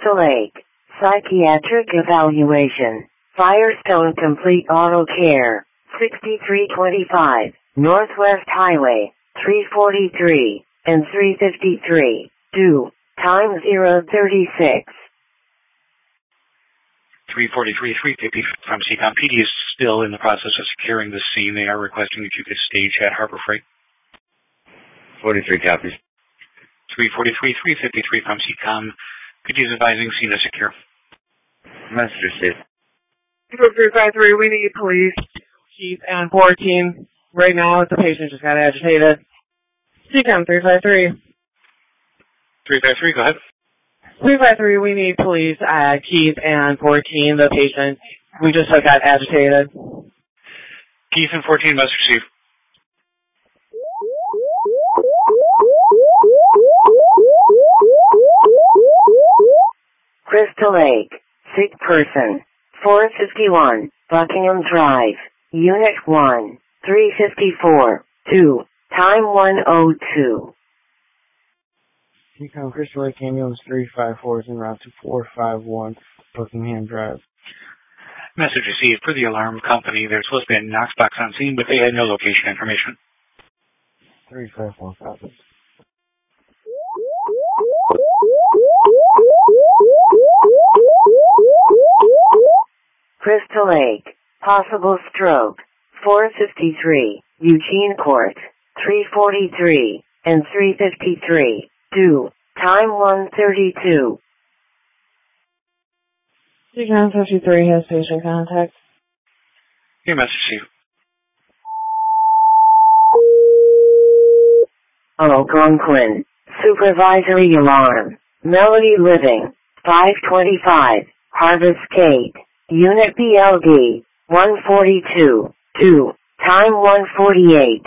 Crystal Lake, Psychiatric Evaluation, Firestone Complete Auto Care, 6325, Northwest Highway, 343, and 353, due, time 036. 343, 350 from CCOM. PD is still in the process of securing the scene. They are requesting if you could stage at Harbor Freight. 43 copies. 343, 353 from CCOM. PD is advising scene is secure. Message received. 353, we need police. Keith and 14. Right now, the patient just got agitated. CCOM 353. 353, go ahead. 353, we need police at Keith and 14, the patient. We just got agitated. Keith and 14, must receive. Crystal Lake, sick person, 451, Buckingham Drive, Unit 1, 354, 2, time 102. CCOM Crystal Lake Ambulance 354 is en route to 451 Buckingham Drive. Message received for the alarm company. There's supposed to be a Knox box on scene, but they had no location information. 354 copies. Crystal Lake, possible stroke, 453, Eugene Court, 343, and 353, due, time 132. CCOM 53 has patient contact. Your message received. Algonquin, supervisory alarm, Melody Living, 525, Harvest Gate, Unit BLD, 142, 2, time 148.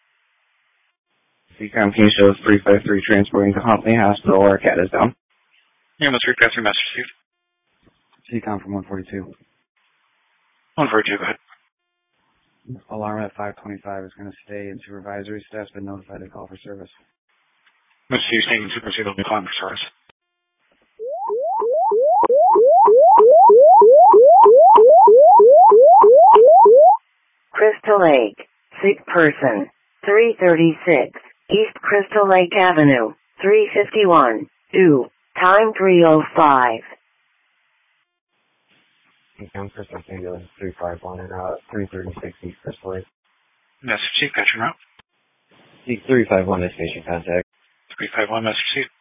CCOM King shows 353 transporting to Huntley Hospital or cat is down. Your message received. CCOM from 142. 142, go ahead. Alarm at 525 is going to stay in supervisory. Staff's been notified to call for service. Message you staying in supervisory, they'll be calling for service. Crystal Lake, sick person, 336, East Crystal Lake Avenue, 351, due, time 305. CCOM Crystal Lake Ambulance 351 and 336 East Crystal Lake. Message received, got your route. 351 is patient contact. 351, message received.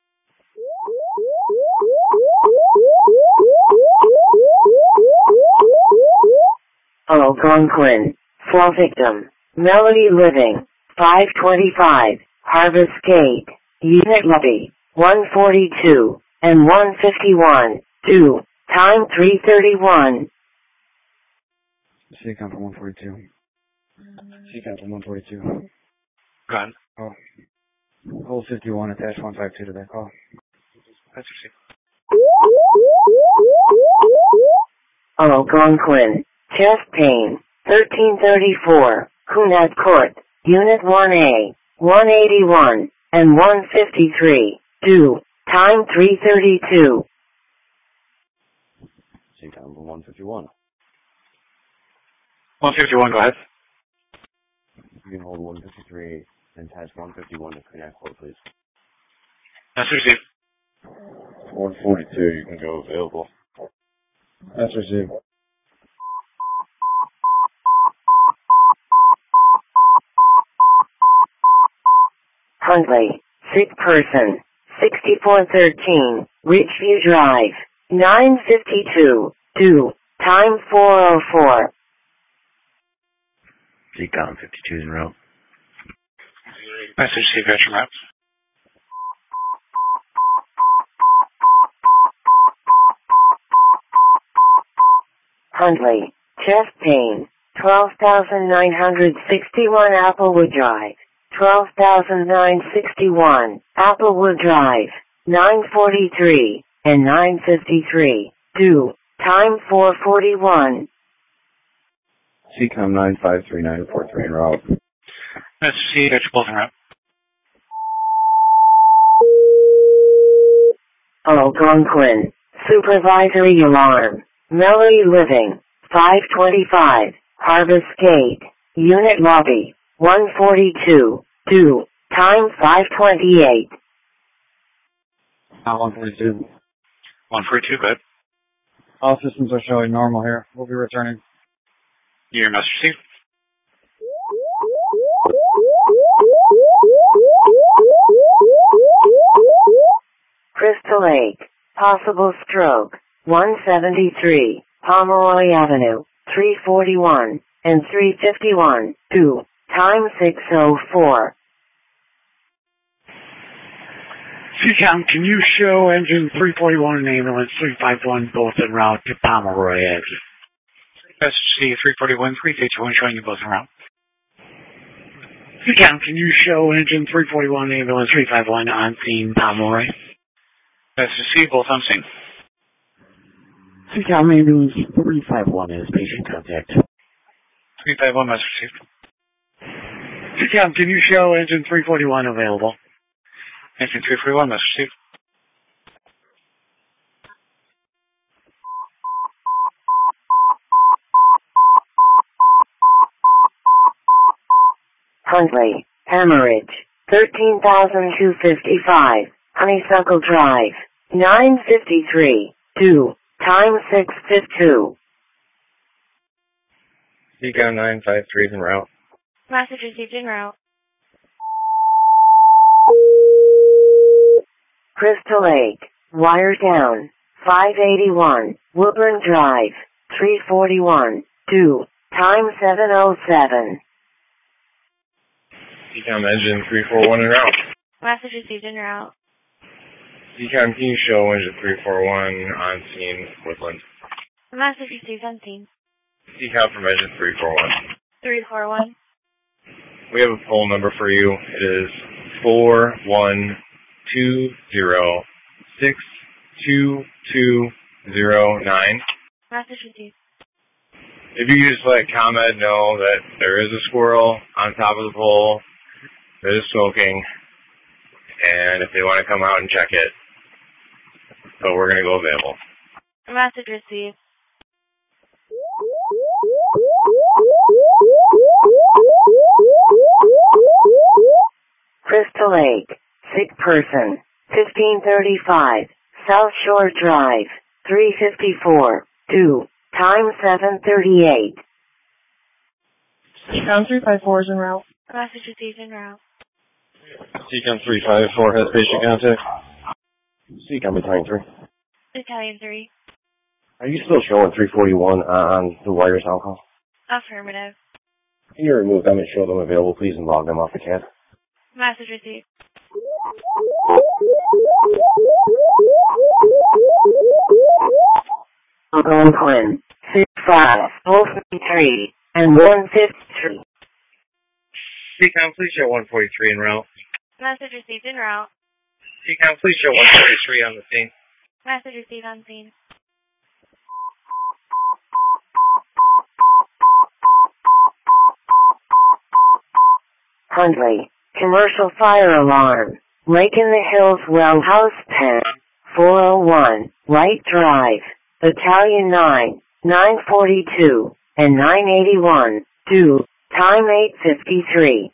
Algonquin, fall victim, Melody Living, 525, Harvest Gate, Unit Lobby, 142, and 151, due, time 331. CCOM from 142. CCOM from 142. Go ahead. Oh. Hold 51, attach 152 to that call. Message received. Algonquin, chest pain, 1334, Cunard Court, Unit 1A, 181, and 153, due, time 332. CCOM from 151. 151, go ahead. You can hold 153 and attach 151 to Connect Court, please. Message received. 142, you can go available. That's received. Huntley, sick person, 6413, Ridgeview Drive, 952, due, time 404. CCOM 52 is en route. Message received, got your route. Huntley, chest pain, 12,961 Applewood Drive, 12,961 Applewood Drive, 943 and 953, due, time 441. CCOM 953-943 en route. Message received, got your both en route. Algonquin. Supervisory alarm. Melody Living. 525. Harvest Gate. Unit lobby. 142. 2. Time 528. 142. 142, good. All systems are showing normal here. We'll be returning. Your message received. Crystal Lake. Possible stroke. 173. Pomeroy Avenue. 341 and 351. 2. Time 6:04. CCOM, can you show engine 341 and ambulance 351 both en route to Pomeroy Avenue? Message C 341, 351 showing you both en route. CCOM, can you show engine 341 ambulance 351 on scene Pomeroy? Message C, both on scene. CCOM, ambulance 351 is patient contact. 351, message received. CCOM, can you show engine 341 available? Engine 341, message received. Huntley. Hemorrhage. 13,255. Honeysuckle Drive. 953. 2. Time 6:52. CCOM 953 is en route. Message received en route. Crystal Lake. Wire down. 581. Woodburn Drive. 341. 2. Time 7:07. CCOM engine 341 en route. Message received en route. CCOM, can you show engine 341 on scene Woodland? Message received on scene. CCOM from engine 341. 341. We have a phone number for you. It is 4120-62209. Message received. If you could just let ComEd know that there is a squirrel on top of the pole that is smoking, and if they want to come out and check it. So we're going to go available. Message received. Crystal Lake. Sick person. 1535. South Shore Drive. 354. 2. Time 7:38. CCOM 354 is en route. Message received en route. CCOM 354 has patient contact. CCOM Battalion 3. Battalion 3. Are you still showing 341 on the wires alcohol? Affirmative. Can you remove them and show them available, please, and log them off the CAD? Message received. Algonquin. 65. Wolfen 3. And 153. CCOM, please show 143 en route. Message received en route. CCOM, please show 143 on the scene. Message received on scene. Huntley. Commercial fire alarm. Lake in the Hills Well House Pen. 401. Light Drive. Battalion 9. 942. And 981. 2. Time 8:53.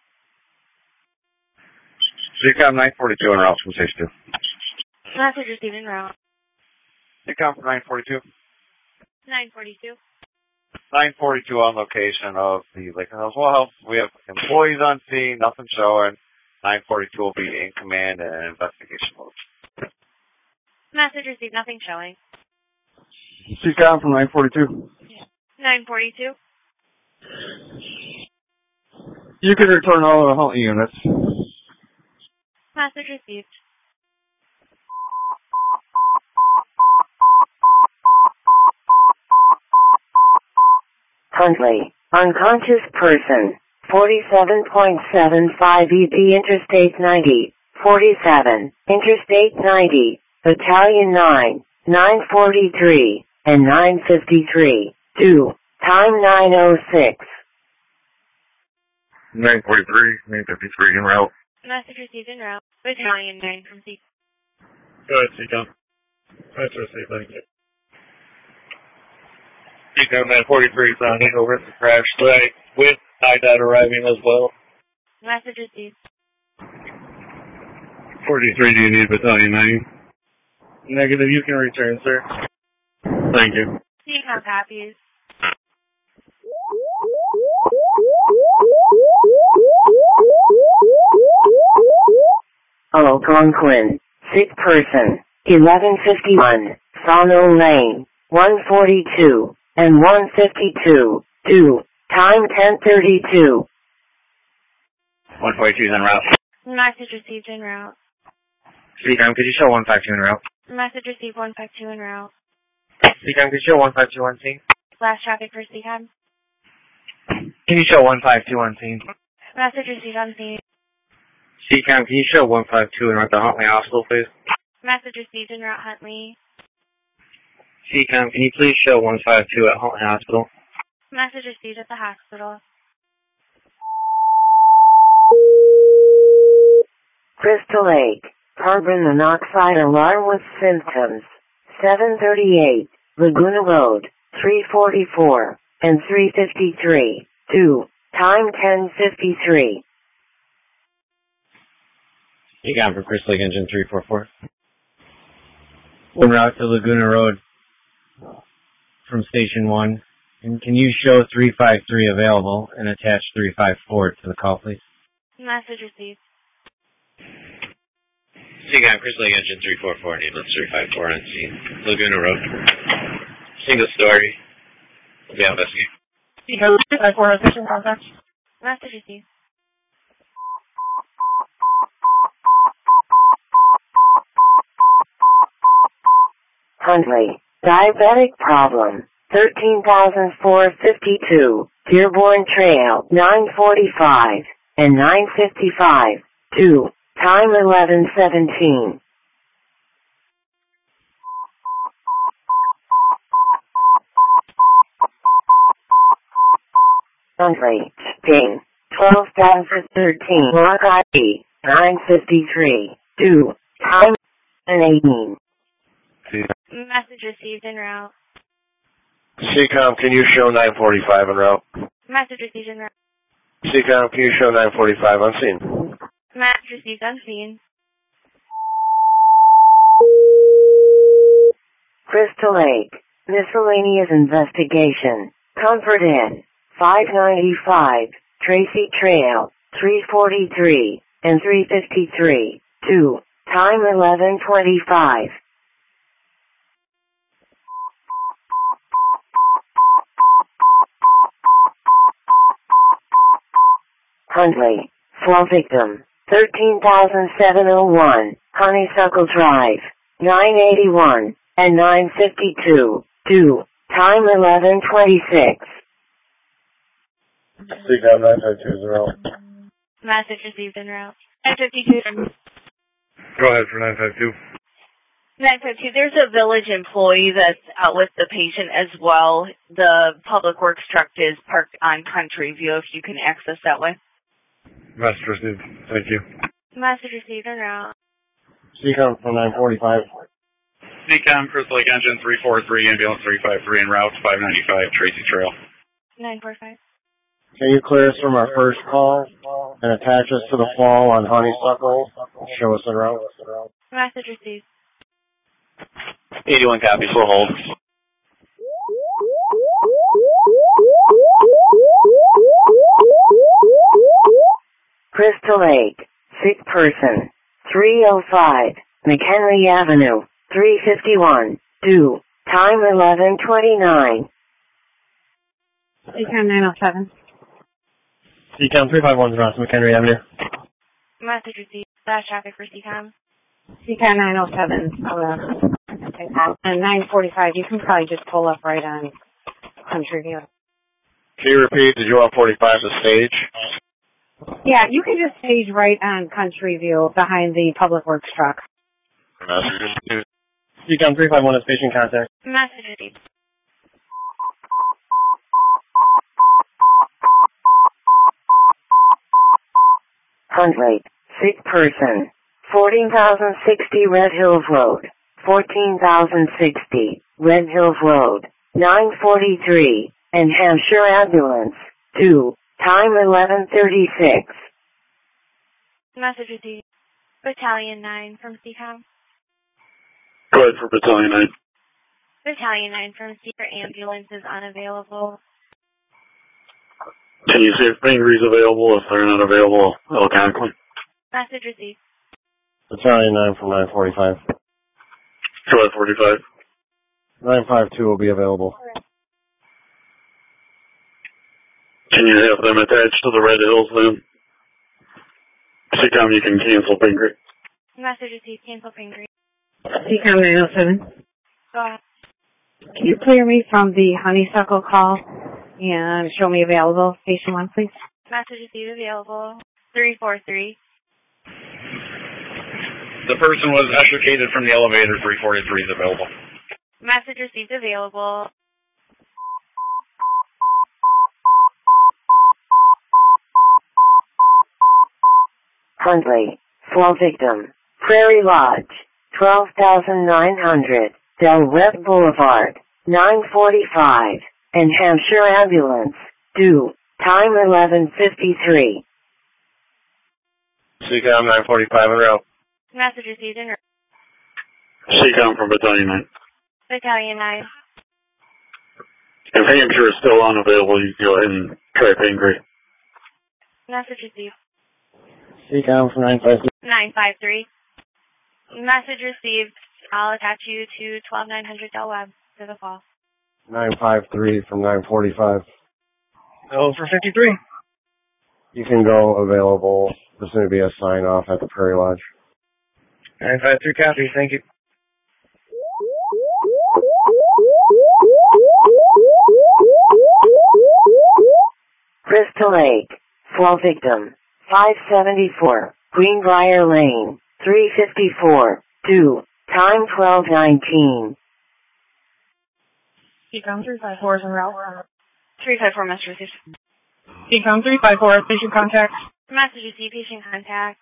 CCOM 942 en route from 62. Message received en route. CCOM from 942. 942. 942 on location of the Lake and Hills Well. We have employees on scene, nothing showing. 942 will be in command and investigation mode. Message received, nothing showing. CCOM from 942. 942. You can return all the Huntley units. Message received. Huntley. Unconscious person. 47.75 EP Interstate 90. 47. Interstate 90. Battalion 9. 943. And 953. 2. Time 9:06. 943, 953 en route. Message received en route. Battalion 9 from C. Go ahead, CCOM. That's received, thank you. Seacom 943 sounding over at the crash site with IDOT arriving as well. Message received. 43, do you need Battalion 9? Negative, you can return, sir. Thank you. Seacom copies. Algonquin, sick person, 1151, Sawmill Lane, 142, and 152, 2, time 10:32. 142 is en route. Message received en route. Seacom, could you show 152 en route? Message received 152 en route. Seacom, could you show 152 on scene? Last traffic for Seacom. Can you show 152 on scene? Message received on scene. Seacom, can you show 152 en route to Huntley Hospital, please? Message received en route Huntley. Seacom, can you please show 152 at Huntley Hospital? Message received at the hospital. Crystal Lake, carbon monoxide alarm with symptoms, 738, Laguna Road, 344, and 353, 2, time 10:53. Seacom for Crystal Lake Engine 344. En route to Laguna Road from Station 1. And can you show 353 available and attach 354 to the call, please? Message received. Seacom, Crystal Lake Engine 344, ambulance 354 on scene. Laguna Road. Single story. We'll be out investigating. Seacom 354 on station contact. Message received. Huntley, diabetic problem, 13,452, Dearborn Trail, 945, and 955, 2, time 11:17. Huntley, ding, 12,013, log ID, 953, 2, time 18. Message received en route. Seacom, can you show 945 en route? Message received en route. Seacom, can you show 945 on scene? Message received on scene. Crystal Lake, miscellaneous investigation, Comfort Inn, 595, Tracy Trail, 343, and 353, 2, time 11:25. Huntley, fall victim, 13,701, Honeysuckle Drive, 981, and 952, 2, time 11:26. Seacom 952 is en route. Message received en route. 952. Go ahead for 952. 952, there's a village employee that's out with the patient as well. The public works truck is parked on Country View if you can access that way. Message received. Thank you. Message received en route. Seacom for 945. Seacom, Crystal Lake Engine 343, ambulance 353 en route 595 Tracy Trail. 945. Can you clear us from our first call and attach us to the fall on Honeysuckle? Show us en route. Message received. 81 copies, full hold. Crystal Lake, sick person, 305, McHenry Avenue, 351, 2, time 11:29. Seacom 907. Seacom 351 is around McHenry Avenue. Message received. Last traffic for Seacom. Seacom 907. And 945, you can probably just pull up right on Country View. Can you repeat? Did you want 45 to stage? Yeah, you can just stage right on Country View behind the public works truck. Seacom 351 is patient contact. Message received. Huntley, sick person, 14,060 Red Hills Road, 14,060, Red Hills Road, 943, and Hampshire Ambulance, 2, time 11:36. Message received. Battalion 9 from CCOM. Go ahead for Battalion 9. Battalion 9 from Secret Ambulance is unavailable. Can you see if Pingree available? If they're not available, electronically. Message received. Battalion 9 from 945. Go ahead, 45. 952 will be available. Can you have them attached to the Red Hills then? CCOM, you can cancel Pingree. Message received. Cancel Pingree. CCOM 907. Go ahead. Can you clear me from the honeysuckle call and show me available? Station 1, please. Message received. Available. 343. The person was extricated from the elevator. 343 is available. Message received. Available. Huntley, fall victim, Prairie Lodge, 12,900, Del Webb Boulevard, 945, and Hampshire Ambulance, due, time 11:53. CCOM 945 en route. Message received in CCOM from Battalion 9. Battalion 9. If Hampshire is still unavailable, you can go ahead and try Pingree. Message received. CCOM from 953. 953. Message received. I'll attach you to 12900 Del Webb for the fall. 953 from 945. Oh, for 53. You can go available. There's going to be a sign off at the Prairie Lodge. 953 copy. Thank you. Crystal Lake, fall victim, 574, Greenbrier Lane, 354, due, time 12:19. CCOM 354 is en route. 354 message received. CCOM 354, patient contact. Message received. Patient contact.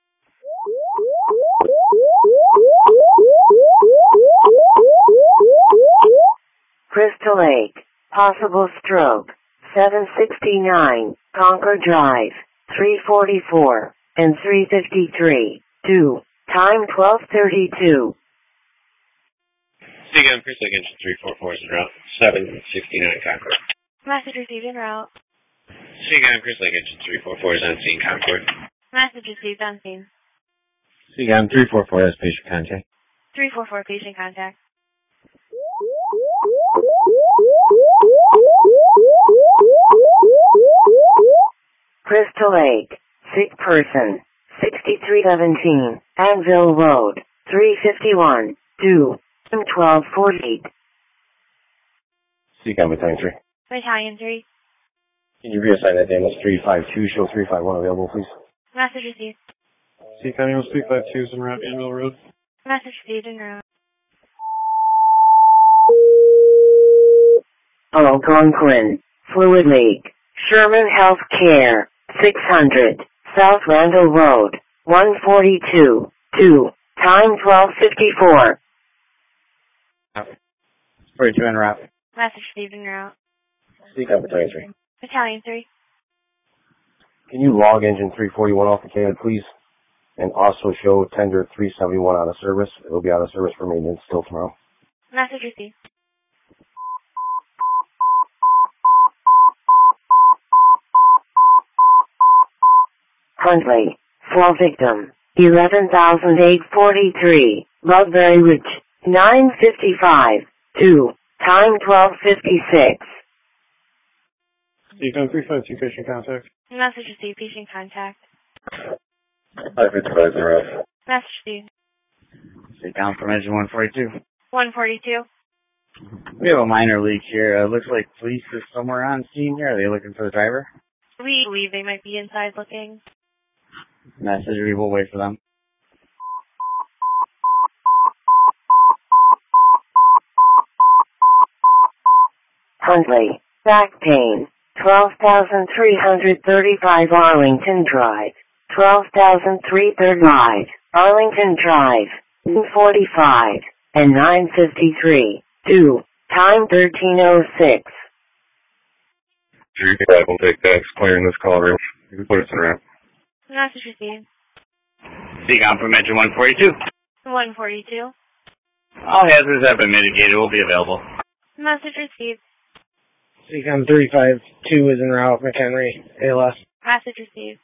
Crystal Lake, possible stroke, 769, Concord Drive, 344, and 353, due, time 12:32. CCOM Crystal Lake Engine 344 is en route. 769 Concord. Message received en route. CCOM Crystal Lake Engine 344 is on scene Concord. Message received on scene. CCOM 344 has patient contact. 344 patient contact. Crystal Lake, sick person, 6317, Anvil Road, 351, due, 12:48. CCOM Battalion 3. Battalion 3. Can you reassign that ambulance 352, show 351 available, please? Message received. CCOM ambulance 352 is en route, Anvil Road. Message received en route. Algonquin, fluid leak, Sherman Health Care, 600, South Randall Road, 142, 2, time 12:54. 42 en route. Message received en route. CCOM Battalion 3. Battalion 3. Can you log engine 341 off the can, please? And also show tender 371 out of service. It'll be out of service for maintenance still tomorrow. Message received. Huntley, fall victim, 11,843, Ludbury Ridge, 955, 2, time 12:56. CCOM 352 patient contact. Message received. Patient contact. 555 en route. Message received. CCOM from engine 142. 142. We have a minor leak here. Looks like police is somewhere on scene here. Are they looking for the driver? We believe they might be inside looking. Message, we will wait for them. Huntley, back pain, 12,335 Arlington Drive, 12,335 Arlington Drive, 45, and 9:53. Due. Time 13:06. 3-5 will take that. Clearing this call, Rich. You can put us in ramp. Message received. CCOM from Engine 142. 142. All hazards have been mitigated. Will be available. Message received. CCOM 352 is en route, McHenry, ALS. Message received.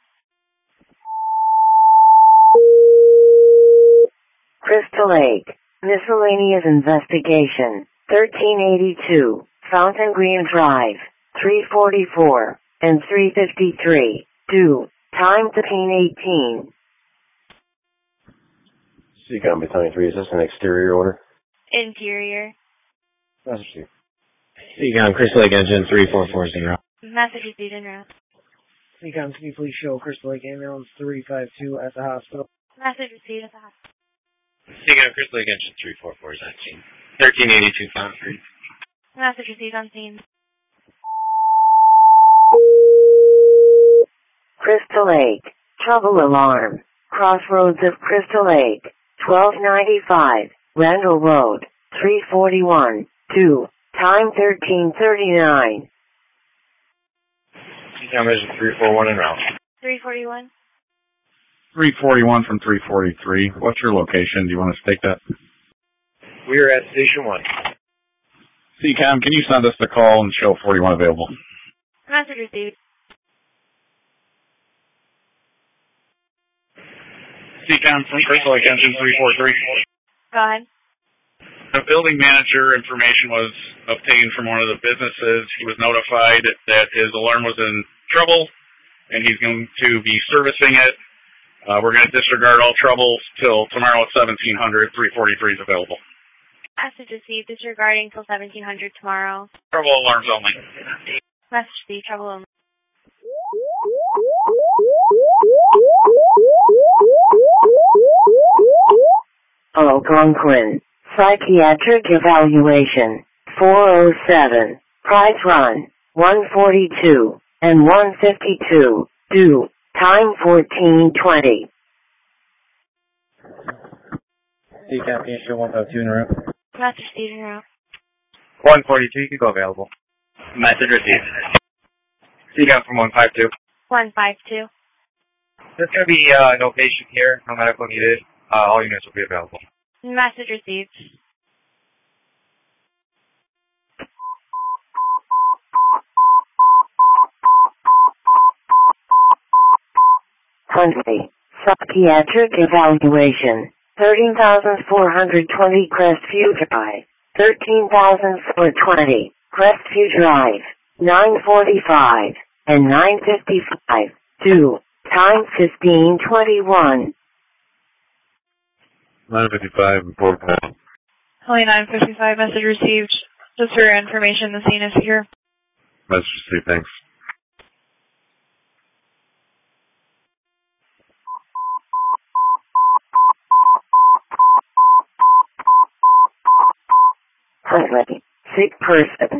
Crystal Lake. Miscellaneous investigation. 1382. Fountain Green Drive. 344 and 353. Due. Time 13:18. CCOM Battalion 3, is this an exterior order? Interior. Message received. CCOM Crystal Lake Engine 3440. Message received en route. CCOM, can you please show Crystal Lake Ambulance 352 at the hospital? Message received at the hospital. CCOM Crystal Lake Engine 344 is on scene. 1382 Fountain Street. Message received on scene. Crystal Lake. Trouble alarm. Crossroads of Crystal Lake. 1295. Randall Road. 341. 2. Time 13:39. CCOM Engine 341 en route. 341. 341 from 343. What's your location? Do you want to state that? We are at Station 1. CCOM, can you send us the call and show 41 available? Message received. CCOM from Crystal Lake Engine 343. Go ahead. The building manager information was obtained from one of the businesses. He was notified that his alarm was in trouble, and he's going to be servicing it. We're going to disregard all troubles till tomorrow at 1700. 343 is available. Message received. Disregarding till 1700 tomorrow. Trouble alarms only. Message received. Trouble only. Algonquin. Psychiatric evaluation. 407. Price run. 142 and 152. Due. Time 14:20. CCOM, can you show 152 in route? Message received en route. 142, you can go available. Message received. CCOM from 152. 152. There's going to be no patient here, no medical needed. All units will be available. Message received. Huntley. Psychiatric evaluation. 13,420 Crestview Drive. 13,420 Crestview Drive. 9:45 and 9:55. Due. Time 15:21. 955 and 4 Holly 955, message received. Just for your information, the scene is secure. Message received, thanks. Huntley. Sick person.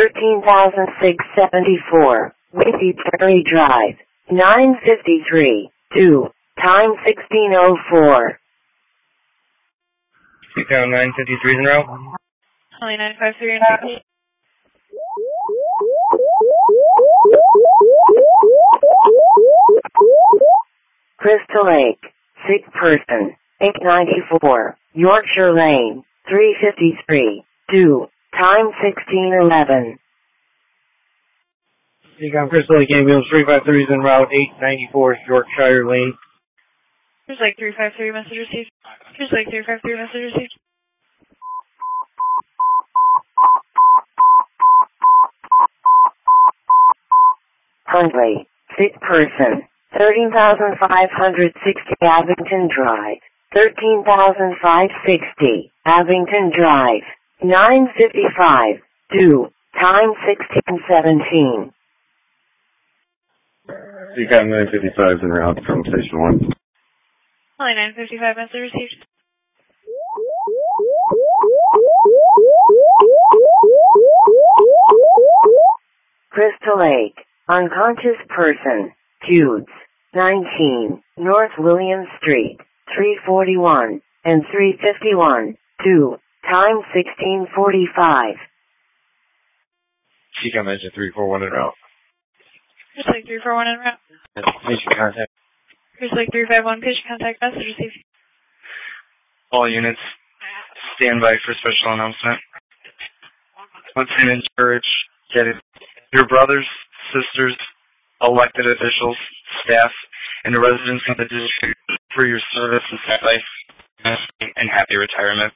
13,674. Windy Prairie Drive. 9:53. Due. Time 16:04. CCOM 953 is en route. Holly 953 and 50. Crystal Lake. Sick person. 894. Yorkshire Lane. 353. Due. Time 16:11. CCOM Crystal Lake Ambulance 353 is en route. 894 Yorkshire Lane. There's like 353 message received. There's like 353 message received. Huntley. Sick person. 13,560 Abington Drive. 13,560 Abington Drive. 9:55. Due. Time 16:17. CCOM 955 is en route from Station 1. Holly 955 message received. Crystal Lake. Unconscious person. Judes. 19. North William Street. 341 and 351. Due. time 16:45. CCOM engine 341 en route. Cruise Lake 341 en route. Patient contact. Cruise Lake 351, patient contact message received. All units, stand by for special announcement. Once again, encourage getting your brothers, sisters, elected officials, staff, and the residents of the district for your service and sacrifice, and happy retirement.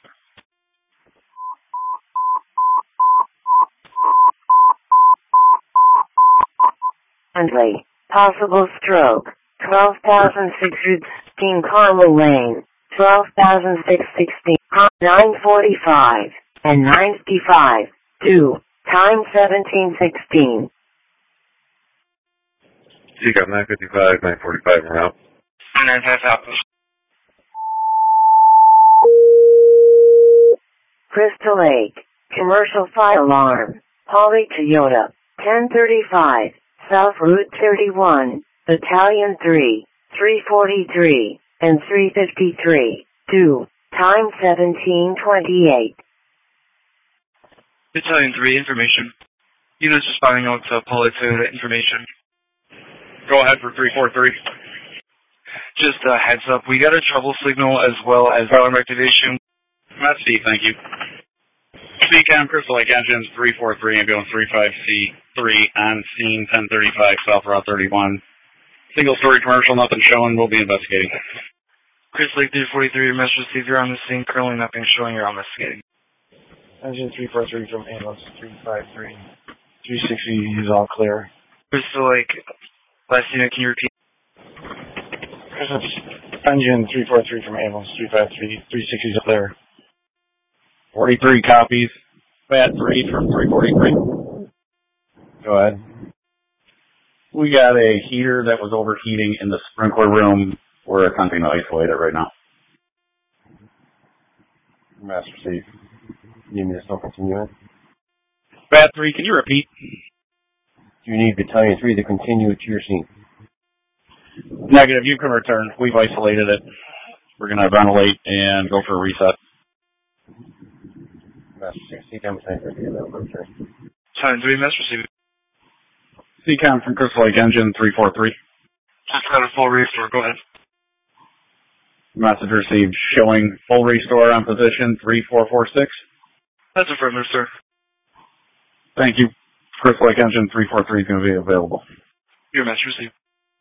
Hundley, possible stroke, 12,616 Carmel Lane, 12,616, 945, and 95, 2, time 17:16. CCOM 955, 945 en route. 955. Crystal Lake, commercial fire alarm, Holly Toyota, 1035, South Route 31, Battalion 3, 343, and 353, 2, time 17:28. Battalion 3, information. Units responding out to Polly Toyota information. Go ahead for 343. Just a heads up, we got a trouble signal as well as alarm activation. That's Steve, thank you. CCOM Crystal Lake Engines 343, ambulance 35C3 on scene 1035 South Route 31. Single story commercial, nothing showing, we'll be investigating. Crystal Lake 343, your message received, you're on the scene, currently nothing showing, you're investigating. Engine 343 from ambulance 353. 360 is all clear. Crystal Lake, last unit, can you repeat? Engine 343 from ambulance 353. 360 is clear. 43 copies. Bat 3 from 343. Go ahead. We got a heater that was overheating in the sprinkler room. We're attempting to isolate it right now. Master Steve. You need me to still continue it? Bat 3, can you repeat? You need Battalion 3 to continue to your scene. Negative, you can return. We've isolated it. We're going to ventilate and go for a reset. Master Steve, CCOM 343. Time 3, message received. CCOM from Crystal Lake Engine 343. Just got a full restore, go ahead. Message received showing full restore on position 3446. That's affirmative, sir. Thank you. Crystal Lake Engine 343 is going to be available. Your message received.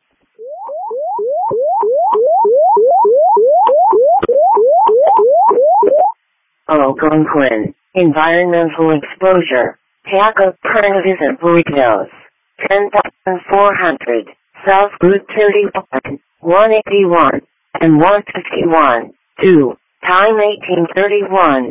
Algonquin, environmental exposure, Taco Pernavisant burritos, 10,400, South Route 31, 181, and 151, 2, time 18:31.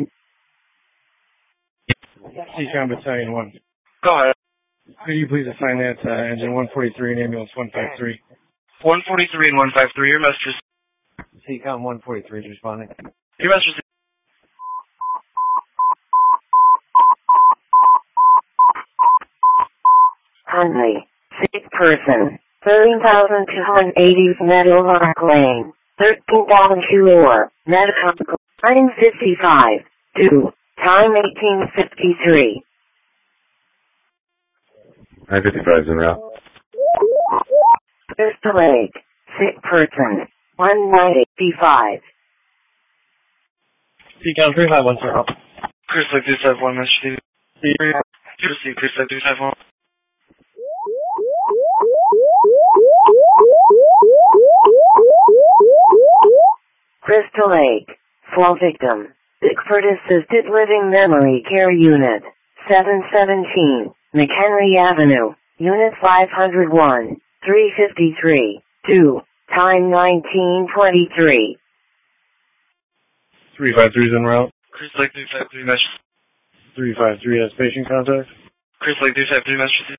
CCOM Battalion 1. Go ahead. Could you please assign that to engine 143 and ambulance 153? 143 and 153, your message received. CCOM 143 is responding. Your message received. Hundley, sick person, 13,280 Meadowlark Lane, 13,004, medical, time 55, 2, time 18:53. 955 is en route. Crystal Lake, sick person, 1985. CCOM 351, sir. Crystal Lake 351, message received. You received Crystal Lake 351. Crystal Lake, fall victim, Bickford Assisted Living Memory Care Unit, 717, McHenry Avenue, Unit 501, 353, 2, time 19:23. 353 is en route. Crystal Lake 353, message. 353 has patient contact. Crystal Lake 353, message.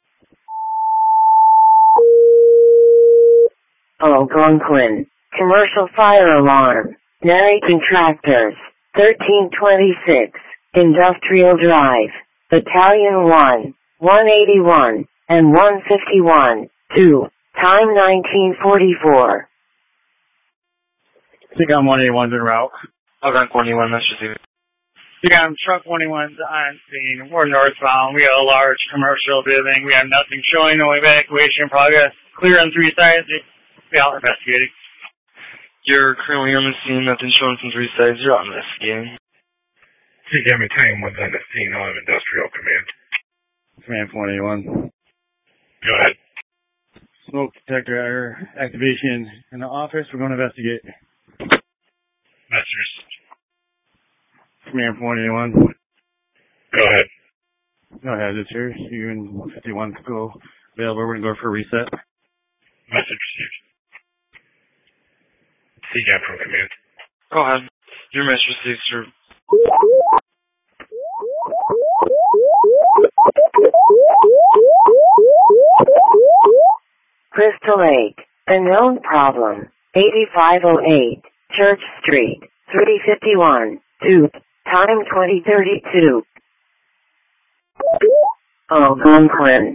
Algonquin, commercial fire alarm, Nary Contractors, 1326, Industrial Drive, Battalion 1, 181, and 151, 2, time 19:44. CCOM 181 is en route. Algonquin 181, message received. We got truck 21's on scene. We're northbound. We got a large commercial building. We have nothing showing. No evacuation progress. Clear on 3 sides. We are investigating. You're currently on the scene. Nothing showing from 3 sides. You're out investigating. CCAM Battalion 1's on the scene. I'll have industrial command. Command 181. Go ahead. Smoke detector activation in the office. We're going to investigate. Messengers. Command 181. Go ahead. Go ahead, it's here. You and 151 go available. We're going to go for a reset. Message received. CCAM from command. Go ahead. Your message received, sir. Crystal Lake, a known problem, 8508, Church Street, 351, Duke, time 2032. Algonquin,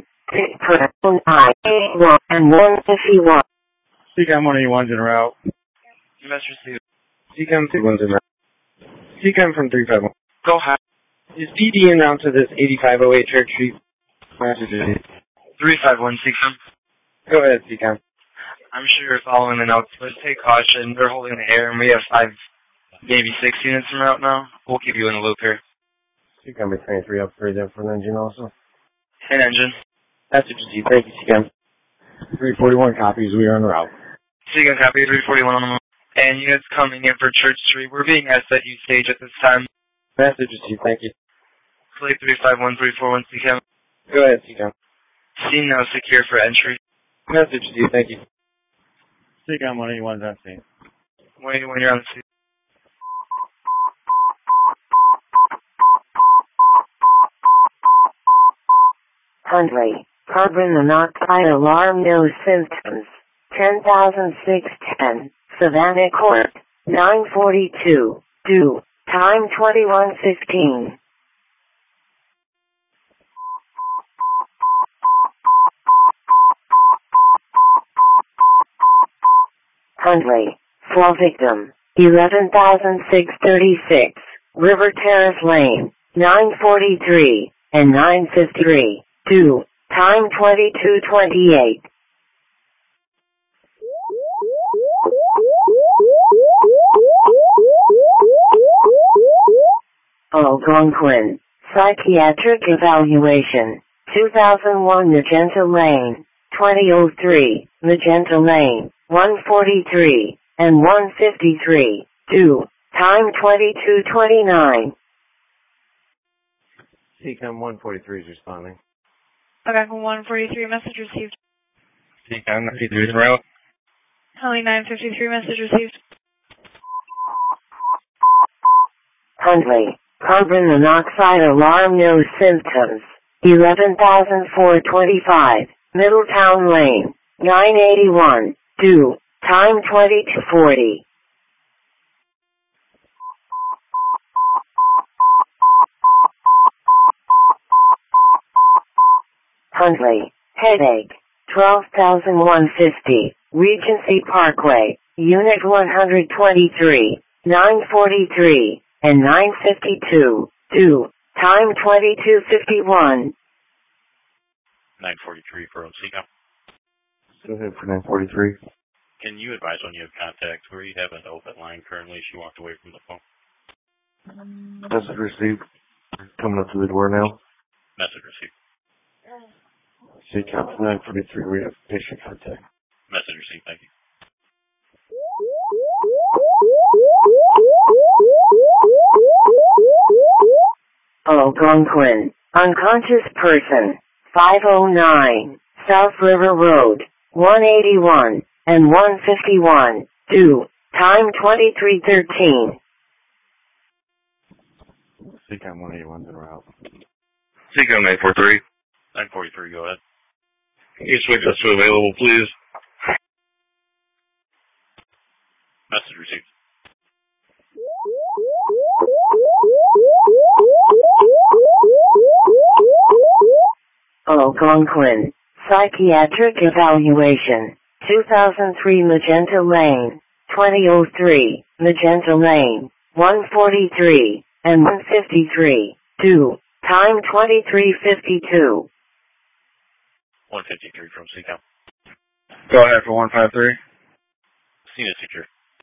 6.981 and 151. CCAM 181's en route. Your message received. CCAM 2-1's en route. CCAM from 351. Go ahead. Is PD en route to this 8508 Church Street? Message received. 351, CCAM. Go ahead, CCAM. I'm sure you're following the notes, but take caution. They're holding the air, and we have 5, maybe 6 units en route now. We'll keep you in the loop here. CCAM by 23 upgrade there for an engine also. An engine. Message received. Thank you, CCAM. 341 copies. We are en route. CCAM copy 341. And units coming in for Church Street. We're being asked that you stage at this time. Message received. Thank you. Flight 351341 CCAM. Go ahead, CCAM. Scene now secure for entry. Message received. Thank you. CCAM 181's on scene. When you're on the scene. Huntley, carbon monoxide alarm, no symptoms. 10,610, Savannah Court, 942, due, time 21:15. Huntley, fall victim, 11,636, River Terrace Lane, 943 and 953, due, time 22:28. Algonquin, psychiatric evaluation, 2001 Magenta Lane, 2003, Magenta Lane, 143 and 153, due, time 22:29. CCAM 143 is responding. Okay, 143, message received. CCAM 93 is en route. Heli 953, message received. Huntley, carbon monoxide alarm, no symptoms, 11,425, Middletown Lane, 981, due, time 22:40. Huntley, headache, 12,150, Regency Parkway, Unit 123, 943 and 952, due, time 22:51. 943 for CCAM. Go ahead for 943. Can you advise when you have contact where you have an open line currently? She walked away from the phone. Message received. Coming up to the door now. Message received. CCAM 943. We have patient contact. Message received. Thank you. Algonquin, unconscious person, 509, South River Road, 181 and 151, due, time 23:13. CCAM 181's en route. CCAM 943. 943, go ahead. Can you switch us to available, please? Message received. Algonquin, psychiatric evaluation, 2003 Magenta Lane, 2003, Magenta Lane, 143 and 153. 2. Time 23:52. 153 from CCOM. Go ahead for 153. Scene is secure.